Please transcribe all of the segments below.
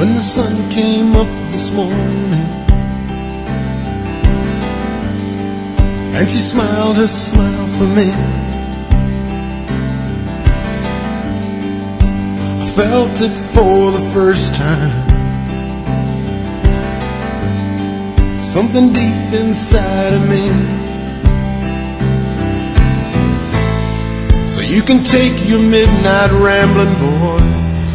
when the sun came up this morning, and she smiled her smile for me. I felt it for the first time, something deep inside of me. So you can take your midnight rambling, boys,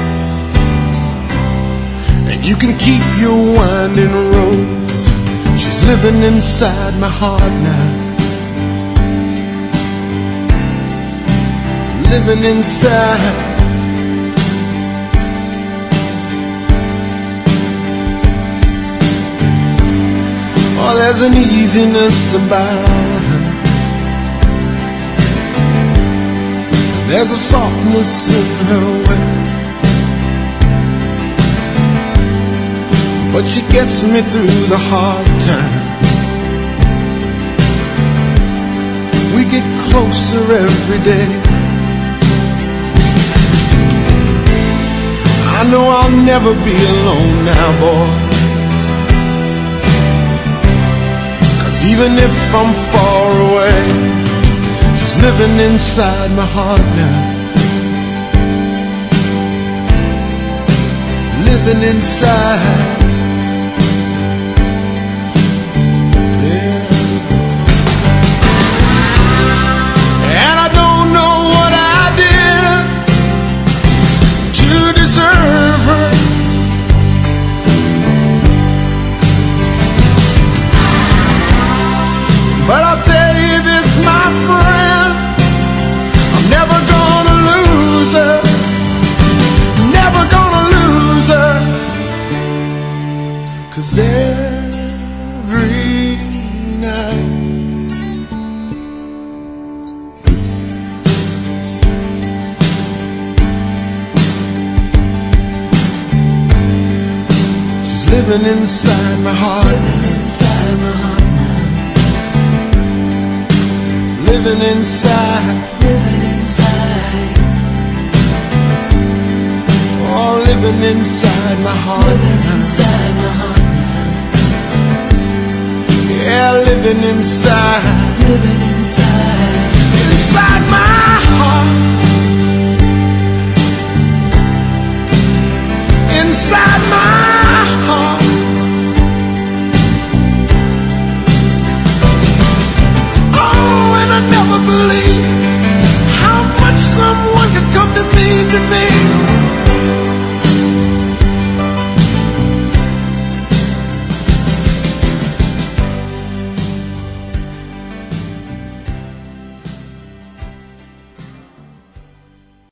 and you can keep your winding roads. She's living inside my heart now, living inside. Oh, there's an easiness about her, there's a softness in her way, but she gets me through the hard times. We get closer every day. I know I'll never be alone now, boys, 'cause even if I'm far away, she's living inside my heart now, living inside. But I'll tell you this, my friend, I'm never gonna lose her, never gonna lose her, 'cause every night she's living inside my heart, living inside my heart. Living inside, living inside. Oh, living inside my heart, living inside my heart now. Yeah, living inside, inside my